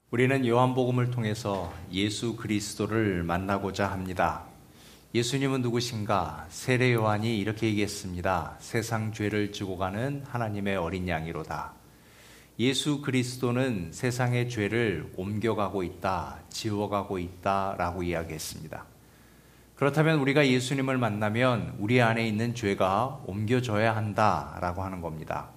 우리는 요한복음을 통해서 예수 그리스도를 만나고자 합니다. 예수님은 누구신가? 세례 요한이 이렇게 얘기했습니다. 세상 죄를 지고 가는 하나님의 어린 양이로다. 예수 그리스도는 세상의 죄를 옮겨가고 있다, 지워가고 있다라고 이야기했습니다. 그렇다면 우리가 예수님을 만나면 우리 안에 있는 죄가 옮겨져야 한다라고 하는 겁니다.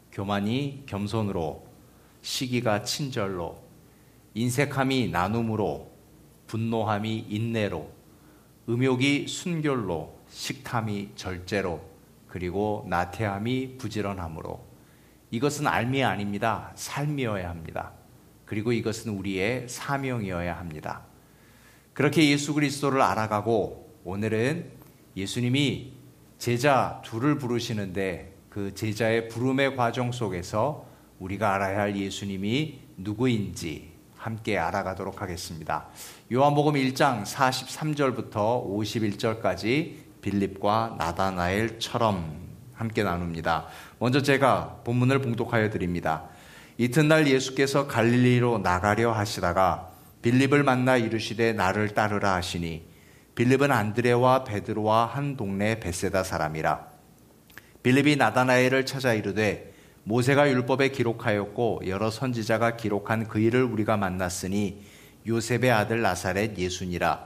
교만이 겸손으로, 시기가 친절로, 인색함이 나눔으로, 분노함이 인내로, 음욕이 순결로, 식탐이 절제로, 그리고 나태함이 부지런함으로. 이것은 알미 아닙니다. 삶이어야 합니다. 그리고 이것은 우리의 사명이어야 합니다. 그렇게 예수 그리스도를 알아가고, 오늘은 예수님이 제자 둘을 부르시는데 그 제자의 부름의 과정 속에서 우리가 알아야 할 예수님이 누구인지 함께 알아가도록 하겠습니다. 요한복음 1장 43절부터 51절까지 빌립과 나다나엘처럼 함께 나눕니다. 먼저 제가 본문을 봉독하여 드립니다. 이튿날 예수께서 갈릴리로 나가려 하시다가 빌립을 만나 이르시되 나를 따르라 하시니, 빌립은 안드레와 베드로와 한 동네 벳세다 사람이라. 빌립이 나다나엘을 찾아 이르되 모세가 율법에 기록하였고 여러 선지자가 기록한 그 일을 우리가 만났으니 요셉의 아들 나사렛 예수니라.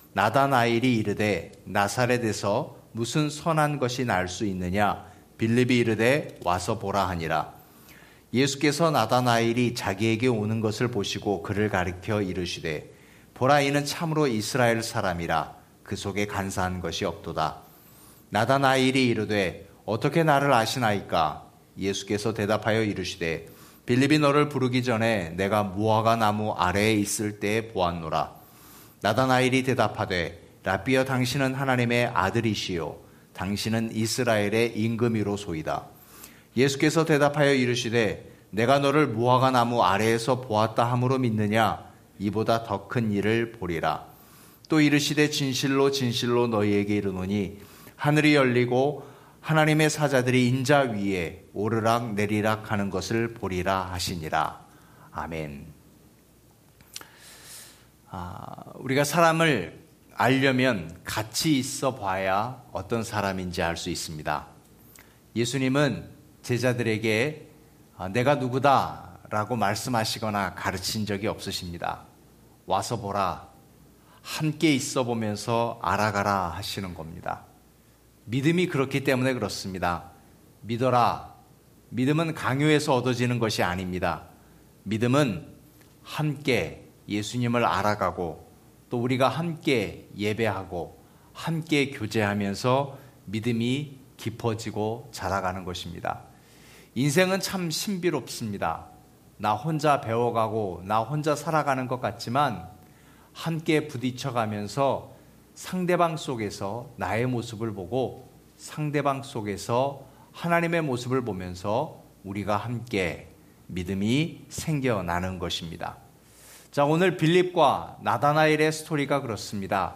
나다나엘이 이르되 나사렛에서 무슨 선한 것이 날 수 있느냐? 빌립이 이르되 와서 보라 하니라. 예수께서 나다나엘이 자기에게 오는 것을 보시고 그를 가리켜 이르시되 보라, 이는 참으로 이스라엘 사람이라. 그 속에 간사한 것이 없도다. 나다나엘이 이르되 어떻게 나를 아시나이까? 예수께서 대답하여 이르시되 빌립이 너를 부르기 전에 내가 무화과 나무 아래에 있을 때에 보았노라. 나다나엘이 대답하되 라삐여, 당신은 하나님의 아들이시요 당신은 이스라엘의 임금이로소이다. 예수께서 대답하여 이르시되 내가 너를 무화과 나무 아래에서 보았다 함으로 믿느냐? 이보다 더 큰 일을 보리라. 또 이르시되 진실로 진실로 너희에게 이르노니 하늘이 열리고 하나님의 사자들이 인자 위에 오르락 내리락 하는 것을 보리라 하시니라. 아멘. 우리가 사람을 알려면 같이 있어 봐야 어떤 사람인지 알 수 있습니다. 예수님은 제자들에게 내가 누구다 라고 말씀하시거나 가르친 적이 없으십니다. 와서 보라, 함께 있어 보면서 알아가라 하시는 겁니다. 믿음이 그렇기 때문에 그렇습니다. 믿어라. 믿음은 강요해서 얻어지는 것이 아닙니다. 믿음은 함께 예수님을 알아가고 또 우리가 함께 예배하고 함께 교제하면서 믿음이 깊어지고 자라가는 것입니다. 인생은 참 신비롭습니다. 나 혼자 배워가고 나 혼자 살아가는 것 같지만 함께 부딪혀가면서 상대방 속에서 나의 모습을 보고 상대방 속에서 하나님의 모습을 보면서 우리가 함께 믿음이 생겨나는 것입니다. 자, 오늘 빌립과 나다나엘의 스토리가 그렇습니다.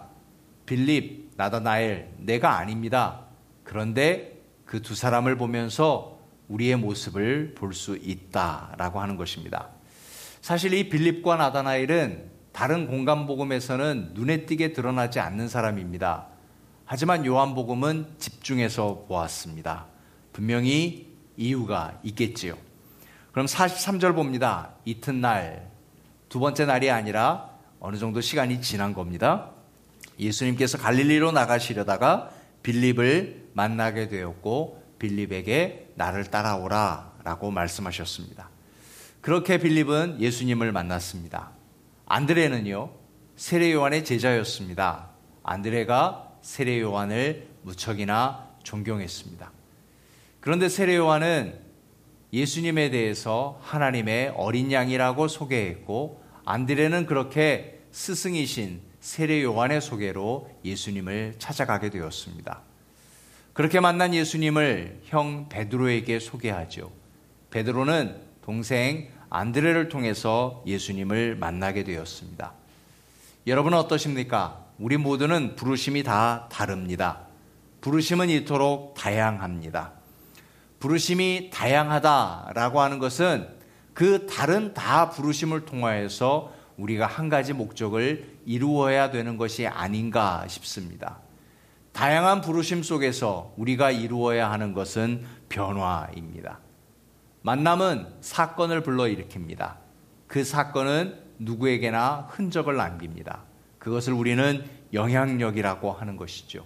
빌립, 나다나엘, 내가 아닙니다. 그런데 그 두 사람을 보면서 우리의 모습을 볼 수 있다라고 하는 것입니다. 사실 이 빌립과 나다나엘은 다른 공간복음에서는 눈에 띄게 드러나지 않는 사람입니다. 하지만 요한복음은 집중해서 보았습니다. 분명히 이유가 있겠지요. 그럼 43절 봅니다. 이튿날, 두 번째 날이 아니라 어느 정도 시간이 지난 겁니다. 예수님께서 갈릴리로 나가시려다가 빌립을 만나게 되었고 빌립에게 나를 따라오라 라고 말씀하셨습니다. 그렇게 빌립은 예수님을 만났습니다. 안드레는요, 세례 요한의 제자였습니다. 안드레가 세례 요한을 무척이나 존경했습니다. 그런데 세례 요한은 예수님에 대해서 하나님의 어린 양이라고 소개했고, 안드레는 그렇게 스승이신 세례 요한의 소개로 예수님을 찾아가게 되었습니다. 그렇게 만난 예수님을 형 베드로에게 소개하죠. 베드로는 동생 안드레를 통해서 예수님을 만나게 되었습니다. 여러분은 어떠십니까? 우리 모두는 부르심이 다 다릅니다. 부르심은 이토록 다양합니다. 부르심이 다양하다라고 하는 것은 그 다른 다 부르심을 통하여서 우리가 한 가지 목적을 이루어야 되는 것이 아닌가 싶습니다. 다양한 부르심 속에서 우리가 이루어야 하는 것은 변화입니다. 만남은 사건을 불러일으킵니다. 그 사건은 누구에게나 흔적을 남깁니다. 그것을 우리는 영향력이라고 하는 것이죠.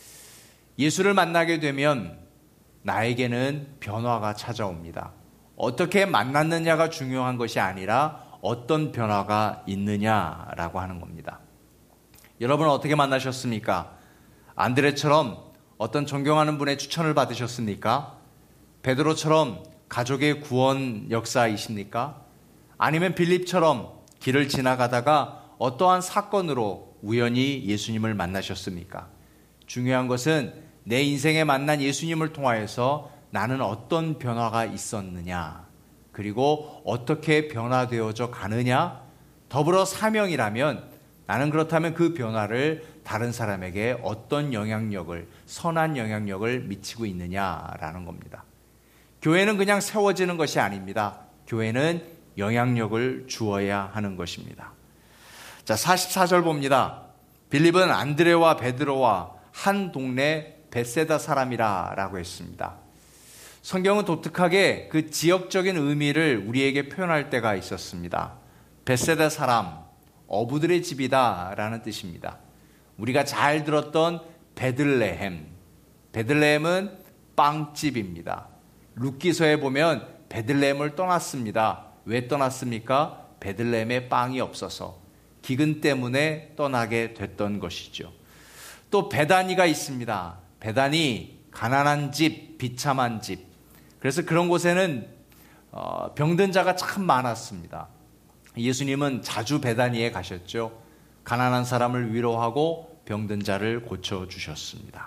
예수를 만나게 되면 나에게는 변화가 찾아옵니다. 어떻게 만났느냐가 중요한 것이 아니라 어떤 변화가 있느냐라고 하는 겁니다. 여러분 어떻게 만나셨습니까? 안드레처럼 어떤 존경하는 분의 추천을 받으셨습니까? 베드로처럼 가족의 구원 역사이십니까? 아니면 빌립처럼 길을 지나가다가 어떠한 사건으로 우연히 예수님을 만나셨습니까? 중요한 것은 내 인생에 만난 예수님을 통하여서 나는 어떤 변화가 있었느냐, 그리고 어떻게 변화되어져 가느냐, 더불어 사명이라면 나는 그렇다면 그 변화를 다른 사람에게 어떤 영향력을, 선한 영향력을 미치고 있느냐라는 겁니다. 교회는 그냥 세워지는 것이 아닙니다. 교회는 영향력을 주어야 하는 것입니다. 자, 44절 봅니다. 빌립은 안드레와 베드로와 한 동네 벳세다 사람이라 라고 했습니다. 성경은 독특하게 그 지역적인 의미를 우리에게 표현할 때가 있었습니다. 벳세다 사람, 어부들의 집이다 라는 뜻입니다. 우리가 잘 들었던 베들레헴, 베들레헴은 빵집입니다. 룻기서에 보면 베들레헴을 떠났습니다. 왜 떠났습니까? 베들레헴에 빵이 없어서 기근 때문에 떠나게 됐던 것이죠. 또 베다니가 있습니다. 베다니, 가난한 집, 비참한 집. 그래서 그런 곳에는 병든 자가 참 많았습니다. 예수님은 자주 베다니에 가셨죠. 가난한 사람을 위로하고 병든 자를 고쳐주셨습니다.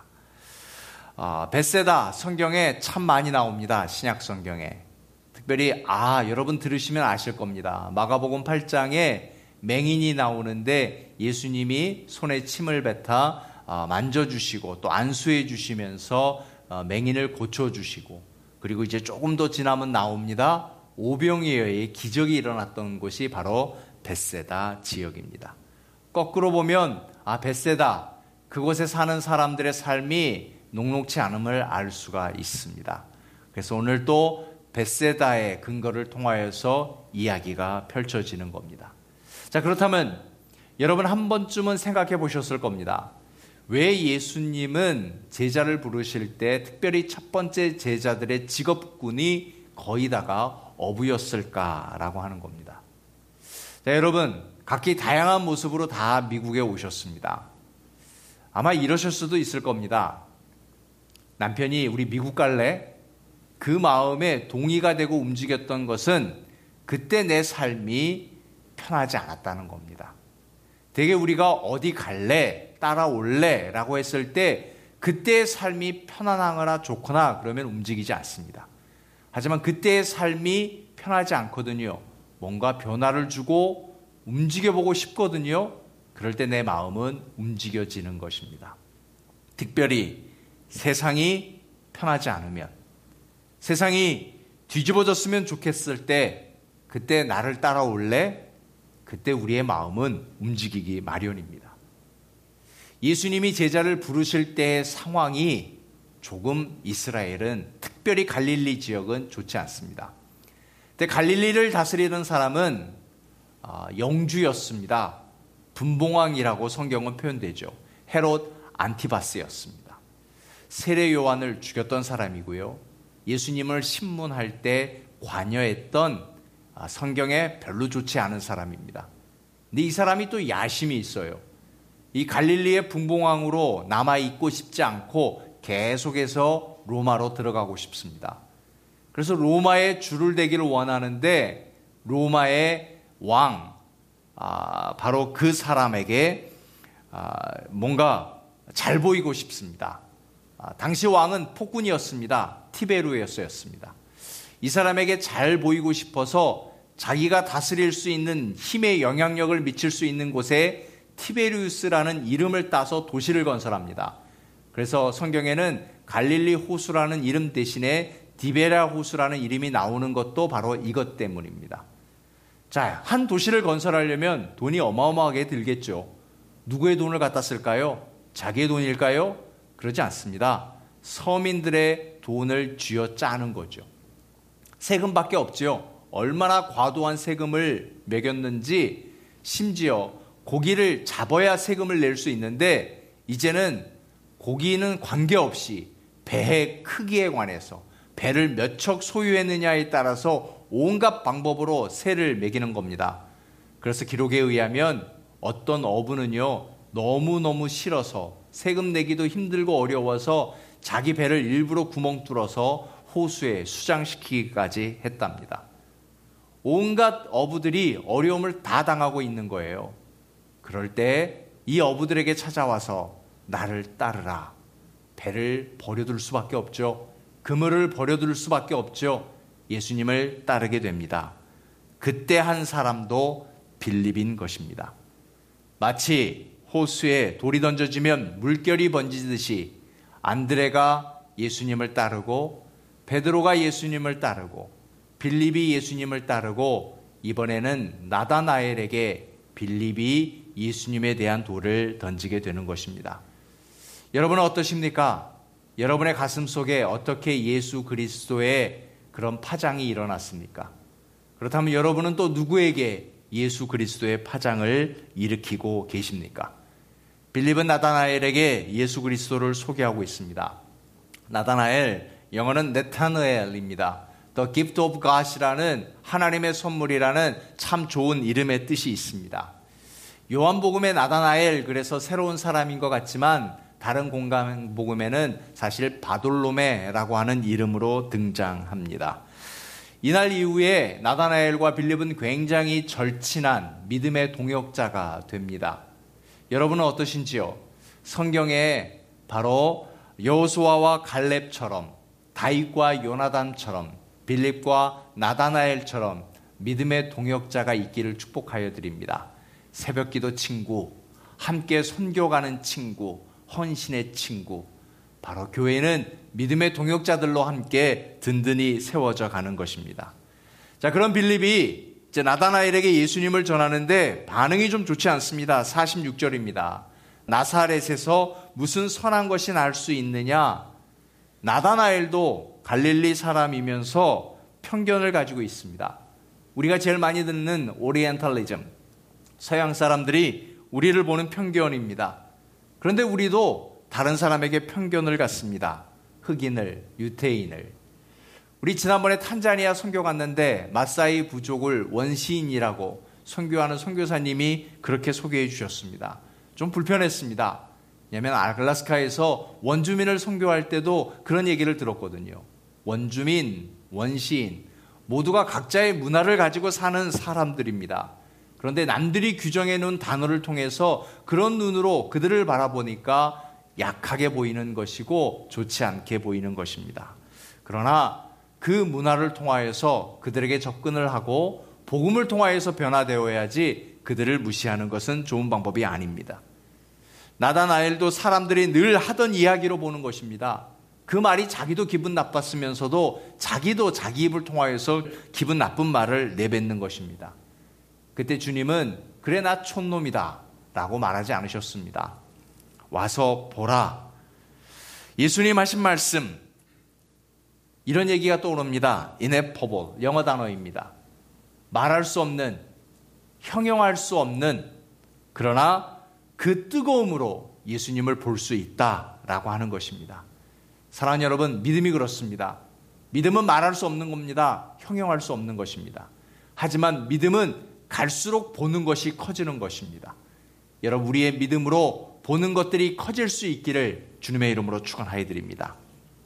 벳세다 성경에 참 많이 나옵니다. 신약 성경에. 특별히 여러분 들으시면 아실 겁니다. 마가복음 8장에 맹인이 나오는데 예수님이 손에 침을 뱉어 만져주시고 또 안수해 주시면서 맹인을 고쳐주시고, 그리고 이제 조금 더 지나면 나옵니다. 오병이어의 기적이 일어났던 곳이 바로 벳세다 지역입니다. 거꾸로 보면 벳세다, 그곳에 사는 사람들의 삶이 녹록치 않음을 알 수가 있습니다. 그래서 오늘 또 벳세다의 근거를 통하여서 이야기가 펼쳐지는 겁니다. 자, 그렇다면 여러분 한 번쯤은 생각해 보셨을 겁니다. 왜 예수님은 제자를 부르실 때 특별히 첫 번째 제자들의 직업군이 거의 다가 어부였을까라고 하는 겁니다. 자, 여러분 각기 다양한 모습으로 다 미국에 오셨습니다. 아마 이러실 수도 있을 겁니다. 남편이 우리 미국 갈래? 그 마음에 동의가 되고 움직였던 것은 그때 내 삶이 편하지 않았다는 겁니다. 되게 우리가 어디 갈래? 따라올래? 라고 했을 때 그때의 삶이 편안하거나 좋거나 그러면 움직이지 않습니다. 하지만 그때의 삶이 편하지 않거든요. 뭔가 변화를 주고 움직여보고 싶거든요. 그럴 때 내 마음은 움직여지는 것입니다. 특별히 세상이 편하지 않으면, 세상이 뒤집어졌으면 좋겠을 때 그때 나를 따라올래? 그때 우리의 마음은 움직이기 마련입니다. 예수님이 제자를 부르실 때의 상황이 조금 이스라엘은, 특별히 갈릴리 지역은 좋지 않습니다. 근데 갈릴리를 다스리는 사람은 영주였습니다. 분봉왕이라고 성경은 표현되죠. 헤롯 안티바스였습니다. 세례 요한을 죽였던 사람이고요. 예수님을 신문할 때 관여했던 성경에 별로 좋지 않은 사람입니다. 근데 이 사람이 또 야심이 있어요. 이 갈릴리의 분봉왕으로 남아있고 싶지 않고 계속해서 로마로 들어가고 싶습니다. 그래서 로마에 줄을 대기를 원하는데 로마의 왕, 바로 그 사람에게 뭔가 잘 보이고 싶습니다. 당시 왕은 폭군이었습니다. 티베리우스였습니다. 이 사람에게 잘 보이고 싶어서 자기가 다스릴 수 있는 힘의 영향력을 미칠 수 있는 곳에 티베리우스라는 이름을 따서 도시를 건설합니다. 그래서 성경에는 갈릴리 호수라는 이름 대신에 디베랴 호수라는 이름이 나오는 것도 바로 이것 때문입니다. 자, 한 도시를 건설하려면 돈이 어마어마하게 들겠죠. 누구의 돈을 갖다 쓸까요? 자기의 돈일까요? 그러지 않습니다. 서민들의 돈을 쥐어 짜는 거죠. 세금밖에 없죠. 얼마나 과도한 세금을 매겼는지, 심지어 고기를 잡아야 세금을 낼 수 있는데 이제는 고기는 관계없이 배의 크기에 관해서 배를 몇 척 소유했느냐에 따라서 온갖 방법으로 세를 매기는 겁니다. 그래서 기록에 의하면 어떤 어부는요, 너무너무 싫어서 세금 내기도 힘들고 어려워서 자기 배를 일부러 구멍 뚫어서 호수에 수장시키기까지 했답니다. 온갖 어부들이 어려움을 다 당하고 있는 거예요. 그럴 때 이 어부들에게 찾아와서 나를 따르라. 배를 버려둘 수밖에 없죠. 그물을 버려둘 수밖에 없죠. 예수님을 따르게 됩니다. 그때 한 사람도 빌립인 것입니다. 마치 호수에 돌이 던져지면 물결이 번지듯이 안드레가 예수님을 따르고 베드로가 예수님을 따르고 빌립이 예수님을 따르고 이번에는 나다나엘에게 빌립이 예수님에 대한 돌을 던지게 되는 것입니다. 여러분은 어떠십니까? 여러분의 가슴 속에 어떻게 예수 그리스도의 그런 파장이 일어났습니까? 그렇다면 여러분은 또 누구에게 예수 그리스도의 파장을 일으키고 계십니까? 빌립은 나다나엘에게 예수 그리스도를 소개하고 있습니다. 나다나엘, 영어는 네타느엘입니다. The gift of God이라는 하나님의 선물이라는 참 좋은 이름의 뜻이 있습니다. 요한복음의 나다나엘, 그래서 새로운 사람인 것 같지만 다른 공간복음에는 사실 바돌로메라고 하는 이름으로 등장합니다. 이날 이후에 나다나엘과 빌립은 굉장히 절친한 믿음의 동역자가 됩니다. 여러분은 어떠신지요? 성경에 바로 여호수아와 갈렙처럼, 다윗과 요나단처럼, 빌립과 나다나엘처럼 믿음의 동역자가 있기를 축복하여 드립니다. 새벽기도 친구, 함께 선교가는 친구, 헌신의 친구, 바로 교회는 믿음의 동역자들로 함께 든든히 세워져 가는 것입니다. 자, 그런 빌립이 이제 나다나엘에게 예수님을 전하는데 반응이 좀 좋지 않습니다. 46절입니다. 나사렛에서 무슨 선한 것이 날 수 있느냐? 나다나엘도 갈릴리 사람이면서 편견을 가지고 있습니다. 우리가 제일 많이 듣는 오리엔탈리즘, 서양 사람들이 우리를 보는 편견입니다. 그런데 우리도 다른 사람에게 편견을 갖습니다. 흑인을, 유태인을. 우리 지난번에 탄자니아 선교 갔는데 마사이 부족을 원시인이라고 선교하는 선교사님이 그렇게 소개해 주셨습니다. 좀 불편했습니다. 왜냐하면 알래스카에서 원주민을 선교할 때도 그런 얘기를 들었거든요. 원주민, 원시인 모두가 각자의 문화를 가지고 사는 사람들입니다. 그런데 남들이 규정해 놓은 단어를 통해서 그런 눈으로 그들을 바라보니까 약하게 보이는 것이고 좋지 않게 보이는 것입니다. 그러나 그 문화를 통하여서 그들에게 접근을 하고 복음을 통하여서 변화되어야지 그들을 무시하는 것은 좋은 방법이 아닙니다. 나다나엘도 사람들이 늘 하던 이야기로 보는 것입니다. 그 말이 자기도 기분 나빴으면서도 자기도 자기 입을 통하여서 기분 나쁜 말을 내뱉는 것입니다. 그때 주님은 그래 나 촌놈이다 라고 말하지 않으셨습니다. 와서 보라. 예수님 하신 말씀, 이런 얘기가 떠오릅니다. ineffable, 영어 단어입니다. 말할 수 없는, 형용할 수 없는, 그러나 그 뜨거움으로 예수님을 볼 수 있다라고 하는 것입니다. 사랑하는 여러분, 믿음이 그렇습니다. 믿음은 말할 수 없는 겁니다. 형용할 수 없는 것입니다. 하지만 믿음은 갈수록 보는 것이 커지는 것입니다. 여러분, 우리의 믿음으로 보는 것들이 커질 수 있기를 주님의 이름으로 축원하여 드립니다.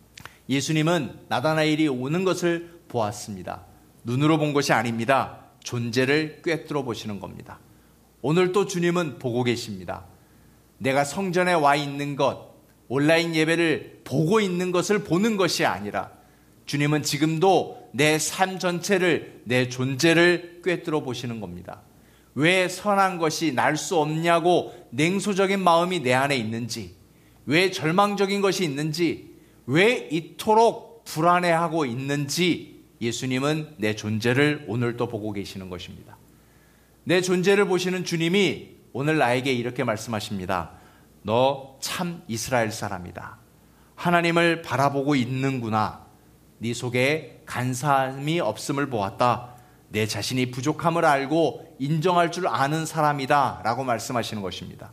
예수님은 나다나엘이 오는 것을 보았습니다. 눈으로 본 것이 아닙니다. 존재를 꿰뚫어 보시는 겁니다. 오늘 또 주님은 보고 계십니다. 내가 성전에 와 있는 것, 온라인 예배를 보고 있는 것을 보는 것이 아니라 주님은 지금도 내 삶 전체를, 내 존재를 꿰뚫어 보시는 겁니다. 왜 선한 것이 날 수 없냐고 냉소적인 마음이 내 안에 있는지, 왜 절망적인 것이 있는지, 왜 이토록 불안해하고 있는지 예수님은 내 존재를 오늘도 보고 계시는 것입니다. 내 존재를 보시는 주님이 오늘 나에게 이렇게 말씀하십니다. 너 참 이스라엘 사람이다. 하나님을 바라보고 있는구나. 네 속에 간사함이 없음을 보았다. 내 자신이 부족함을 알고 인정할 줄 아는 사람이다 라고 말씀하시는 것입니다.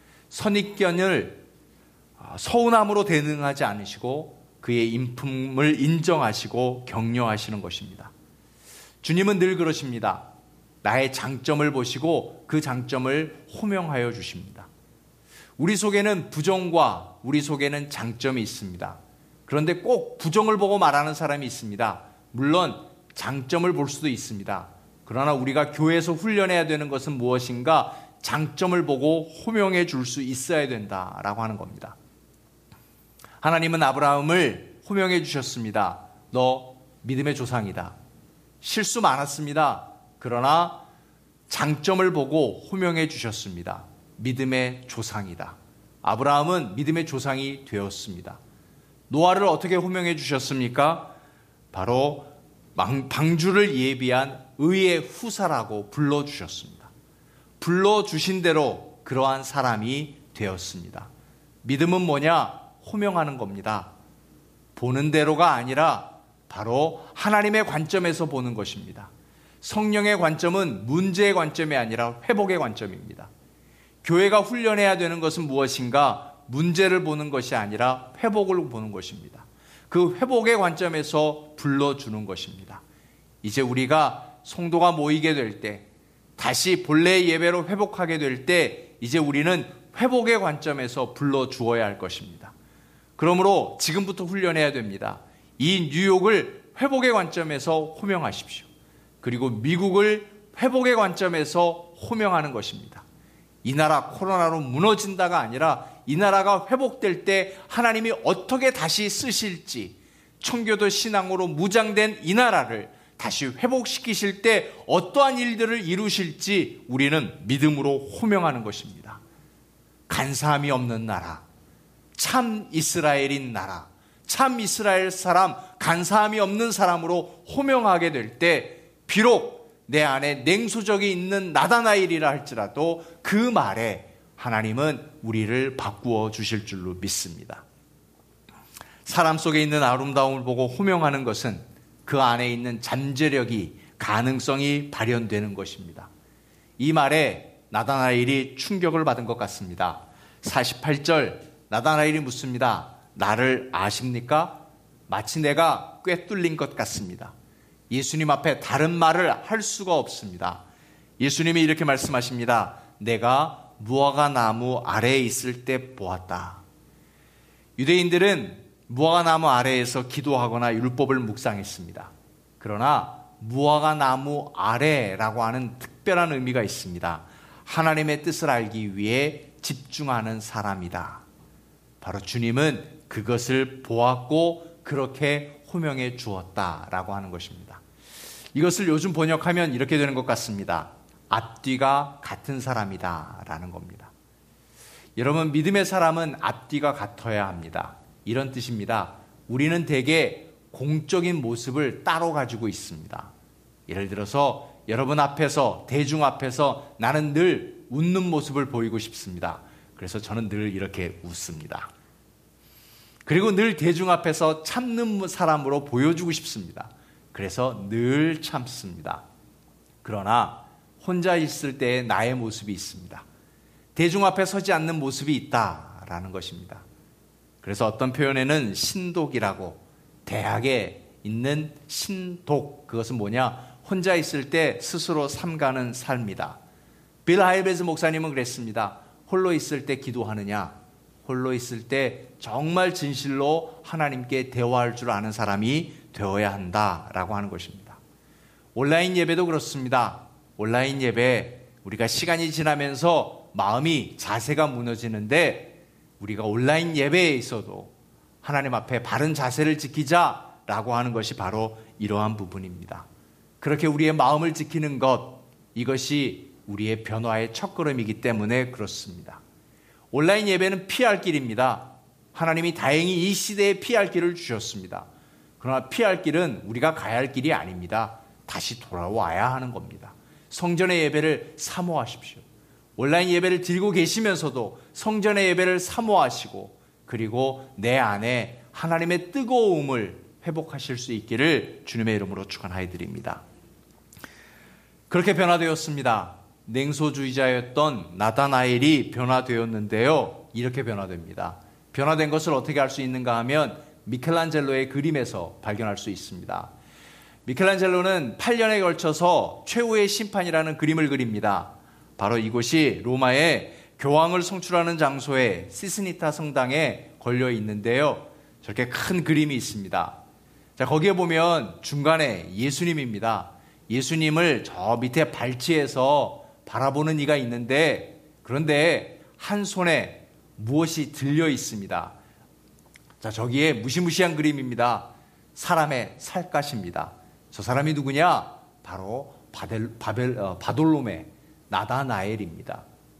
선입견을 서운함으로 대응하지 않으시고 그의 인품을 인정하시고 격려하시는 것입니다. 주님은 늘 그러십니다. 나의 장점을 보시고 그 장점을 호명하여 주십니다. 우리 속에는 부정과 우리 속에는 장점이 있습니다. 그런데 꼭 부정을 보고 말하는 사람이 있습니다. 물론 장점을 볼 수도 있습니다. 그러나 우리가 교회에서 훈련해야 되는 것은 무엇인가? 장점을 보고 호명해 줄 수 있어야 된다라고 하는 겁니다. 하나님은 아브라함을 호명해 주셨습니다. 너 믿음의 조상이다. 실수 많았습니다. 그러나 장점을 보고 호명해 주셨습니다. 믿음의 조상이다. 아브라함은 믿음의 조상이 되었습니다. 노아를 어떻게 호명해 주셨습니까? 바로 방주를 예비한 의의 후사라고 불러주셨습니다. 불러주신 대로 그러한 사람이 되었습니다. 믿음은 뭐냐? 호명하는 겁니다. 보는 대로가 아니라 바로 하나님의 관점에서 보는 것입니다. 성령의 관점은 문제의 관점이 아니라 회복의 관점입니다. 교회가 훈련해야 되는 것은 무엇인가? 문제를 보는 것이 아니라 회복을 보는 것입니다. 그 회복의 관점에서 불러주는 것입니다. 이제 우리가 성도가 모이게 될 때, 다시 본래의 예배로 회복하게 될 때, 이제 우리는 회복의 관점에서 불러주어야 할 것입니다. 그러므로 지금부터 훈련해야 됩니다. 이 뉴욕을 회복의 관점에서 호명하십시오. 그리고 미국을 회복의 관점에서 호명하는 것입니다. 이 나라 코로나로 무너진다가 아니라 이 나라가 회복될 때 하나님이 어떻게 다시 쓰실지, 청교도 신앙으로 무장된 이 나라를 다시 회복시키실 때 어떠한 일들을 이루실지 우리는 믿음으로 호명하는 것입니다. 간사함이 없는 나라, 참 이스라엘인 나라, 참 이스라엘 사람, 간사함이 없는 사람으로 호명하게 될 때 비록 내 안에 냉소적이 있는 나다나엘이라 할지라도 그 말에 하나님은 우리를 바꾸어 주실 줄로 믿습니다. 사람 속에 있는 아름다움을 보고 호명하는 것은 그 안에 있는 잠재력이, 가능성이 발현되는 것입니다. 이 말에 나다나엘이 충격을 받은 것 같습니다. 48절 나다나엘이 묻습니다. 나를 아십니까? 마치 내가 꿰뚫린 것 같습니다. 예수님 앞에 다른 말을 할 수가 없습니다. 예수님이 이렇게 말씀하십니다. 내가 무화과 나무 아래에 있을 때 보았다. 유대인들은 무화과 나무 아래에서 기도하거나 율법을 묵상했습니다. 그러나 무화과 나무 아래라고 하는 특별한 의미가 있습니다. 하나님의 뜻을 알기 위해 집중하는 사람이다. 바로 주님은 그것을 보았고 그렇게 호명해 주었다라고 하는 것입니다. 이것을 요즘 번역하면 이렇게 되는 것 같습니다. 앞뒤가 같은 사람이다 라는 겁니다. 여러분, 믿음의 사람은 앞뒤가 같아야 합니다. 이런 뜻입니다. 우리는 대개 공적인 모습을 따로 가지고 있습니다. 예를 들어서 여러분 앞에서, 대중 앞에서 나는 늘 웃는 모습을 보이고 싶습니다. 그래서 저는 늘 이렇게 웃습니다. 그리고 늘 대중 앞에서 참는 사람으로 보여주고 싶습니다. 그래서 늘 참습니다. 그러나 혼자 있을 때의 나의 모습이 있습니다. 대중 앞에 서지 않는 모습이 있다라는 것입니다. 그래서 어떤 표현에는 신독이라고, 대학에 있는 신독, 그것은 뭐냐? 혼자 있을 때 스스로 삼가는 삶이다. 빌 하이베즈 목사님은 그랬습니다. 홀로 있을 때 기도하느냐? 홀로 있을 때 정말 진실로 하나님께 대화할 줄 아는 사람이 되어야 한다라고 하는 것입니다. 온라인 예배도 그렇습니다. 온라인 예배, 우리가 시간이 지나면서 마음이, 자세가 무너지는데 우리가 온라인 예배에 있어도 하나님 앞에 바른 자세를 지키자라고 하는 것이 바로 이러한 부분입니다. 그렇게 우리의 마음을 지키는 것, 이것이 우리의 변화의 첫걸음이기 때문에 그렇습니다. 온라인 예배는 피할 길입니다. 하나님이 다행히 이 시대에 피할 길을 주셨습니다. 그러나 피할 길은 우리가 가야 할 길이 아닙니다. 다시 돌아와야 하는 겁니다. 성전의 예배를 사모하십시오. 온라인 예배를 드리고 계시면서도 성전의 예배를 사모하시고 그리고 내 안에 하나님의 뜨거움을 회복하실 수 있기를 주님의 이름으로 축원하여 드립니다. 그렇게 변화되었습니다. 냉소주의자였던 나다나엘이 변화되었는데요. 이렇게 변화됩니다. 변화된 것을 어떻게 알 수 있는가 하면 미켈란젤로의 그림에서 발견할 수 있습니다. 미켈란젤로는 8년에 걸쳐서 최후의 심판이라는 그림을 그립니다. 바로 이곳이 로마의 교황을 송출하는 장소에 시스니타 성당에 걸려 있는데요. 저렇게 큰 그림이 있습니다. 자, 거기에 보면 중간에 예수님입니다. 예수님을 저 밑에 발치에서 바라보는 이가 있는데 그런데 한 손에 무엇이 들려 있습니다. 자, 저기에 무시무시한 그림입니다. 사람의 살갗입니다. 저 사람이 누구냐? 바로 바돌로메 나다나엘입니다.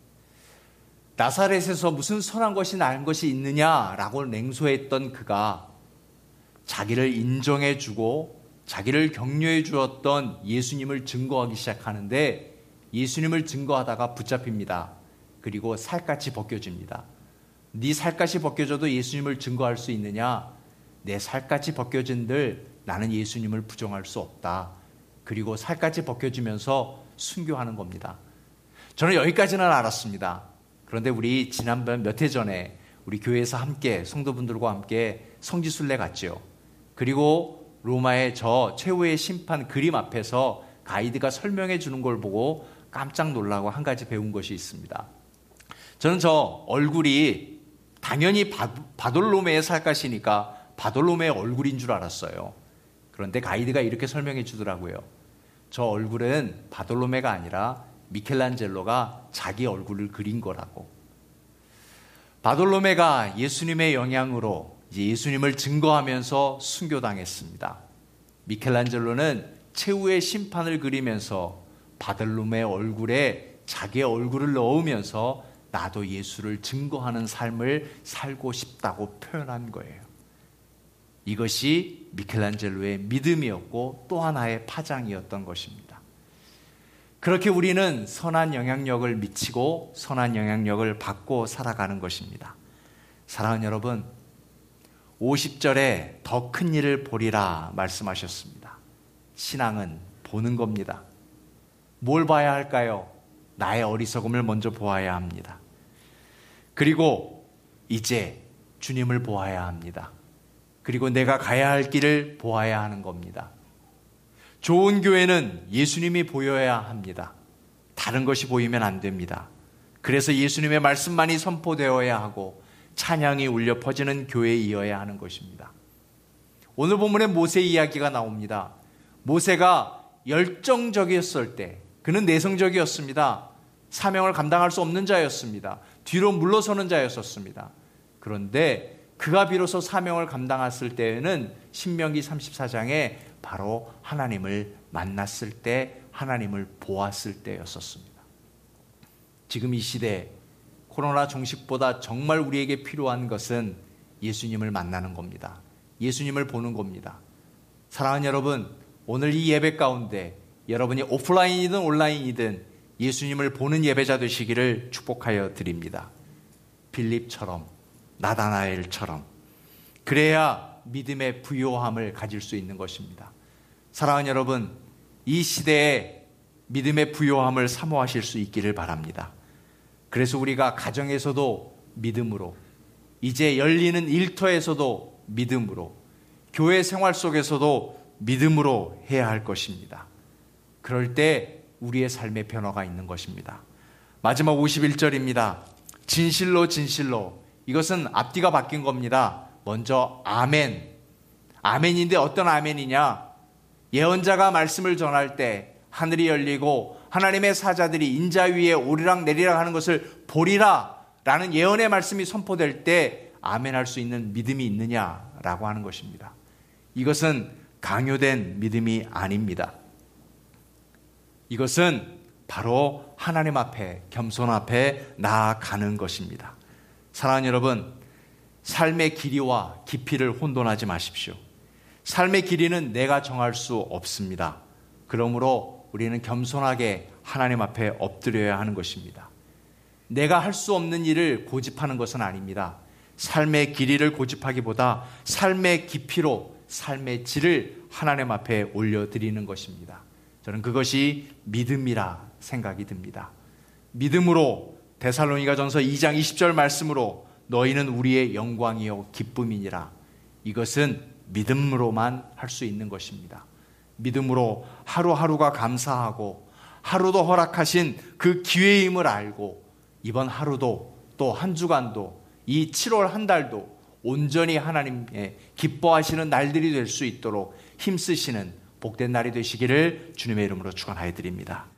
나사렛에서 무슨 선한 것이 나은 것이 있느냐라고 냉소했던 그가 자기를 인정해주고 자기를 격려해 주었던 예수님을 증거하기 시작하는데 예수님을 증거하다가 붙잡힙니다. 그리고 살갗이 벗겨집니다. 네 살갗이 벗겨져도 예수님을 증거할 수 있느냐? 내 살갗이 벗겨진들 나는 예수님을 부정할 수 없다. 그리고 살갗이 벗겨지면서 순교하는 겁니다. 저는 여기까지는 알았습니다. 그런데 우리 지난번 몇 해 전에 우리 교회에서 함께 성도분들과 함께 성지순례 갔죠. 그리고 로마의 저 최후의 심판 그림 앞에서 가이드가 설명해 주는 걸 보고 깜짝 놀라고 한 가지 배운 것이 있습니다. 저는 저 얼굴이 당연히 바돌로메의 살갗이니까 바돌로메의 얼굴인 줄 알았어요. 그런데 가이드가 이렇게 설명해 주더라고요. 저 얼굴은 바돌로메가 아니라 미켈란젤로가 자기 얼굴을 그린 거라고. 바돌로메가 예수님의 영향으로 이제 예수님을 증거하면서 순교당했습니다. 미켈란젤로는 최후의 심판을 그리면서 바돌로메 얼굴에 자기의 얼굴을 넣으면서 나도 예수를 증거하는 삶을 살고 싶다고 표현한 거예요. 이것이 미켈란젤로의 믿음이었고 또 하나의 파장이었던 것입니다. 그렇게 우리는 선한 영향력을 미치고 선한 영향력을 받고 살아가는 것입니다. 사랑하는 여러분, 50절에 더 큰 일을 보리라 말씀하셨습니다. 신앙은 보는 겁니다. 뭘 봐야 할까요? 나의 어리석음을 먼저 보아야 합니다. 그리고 이제 주님을 보아야 합니다. 그리고 내가 가야 할 길을 보아야 하는 겁니다. 좋은 교회는 예수님이 보여야 합니다. 다른 것이 보이면 안 됩니다. 그래서 예수님의 말씀만이 선포되어야 하고 찬양이 울려 퍼지는 교회이어야 하는 것입니다. 오늘 본문에 모세 이야기가 나옵니다. 모세가 열정적이었을 때 그는 내성적이었습니다. 사명을 감당할 수 없는 자였습니다. 뒤로 물러서는 자였었습니다. 그런데 그가 비로소 사명을 감당했을 때에는 신명기 34장에 바로 하나님을 만났을 때, 하나님을 보았을 때였었습니다. 지금 이 시대에 코로나 종식보다 정말 우리에게 필요한 것은 예수님을 만나는 겁니다. 예수님을 보는 겁니다. 사랑하는 여러분, 오늘 이 예배 가운데 여러분이 오프라인이든 온라인이든 예수님을 보는 예배자 되시기를 축복하여 드립니다. 빌립처럼, 나다나엘처럼. 그래야 믿음의 부요함을 가질 수 있는 것입니다. 사랑하는 여러분, 이 시대에 믿음의 부요함을 사모하실 수 있기를 바랍니다. 그래서 우리가 가정에서도 믿음으로, 이제 열리는 일터에서도 믿음으로, 교회 생활 속에서도 믿음으로 해야 할 것입니다. 그럴 때 우리의 삶의 변화가 있는 것입니다. 마지막 51절입니다. 진실로 진실로. 이것은 앞뒤가 바뀐 겁니다. 먼저 아멘. 아멘인데 어떤 아멘이냐? 예언자가 말씀을 전할 때 하늘이 열리고 하나님의 사자들이 인자 위에 오르락 내리락 하는 것을 보리라 라는 예언의 말씀이 선포될 때 아멘할 수 있는 믿음이 있느냐라고 하는 것입니다. 이것은 강요된 믿음이 아닙니다. 이것은 바로 하나님 앞에, 겸손 앞에 나아가는 것입니다. 사랑하는 여러분, 삶의 길이와 깊이를 혼돈하지 마십시오. 삶의 길이는 내가 정할 수 없습니다. 그러므로 우리는 겸손하게 하나님 앞에 엎드려야 하는 것입니다. 내가 할 수 없는 일을 고집하는 것은 아닙니다. 삶의 길이를 고집하기보다 삶의 깊이로 삶의 질을 하나님 앞에 올려드리는 것입니다. 저는 그것이 믿음이라 생각이 듭니다. 믿음으로 데살로니가전서 2장 20절 말씀으로 너희는 우리의 영광이요 기쁨이니라. 이것은 믿음으로만 할 수 있는 것입니다. 믿음으로 하루하루가 감사하고 하루도 허락하신 그 기회임을 알고 이번 하루도 또 한 주간도 이 7월 한 달도 온전히 하나님의 기뻐하시는 날들이 될 수 있도록 힘쓰시는 복된 날이 되시기를 주님의 이름으로 축원하여 드립니다.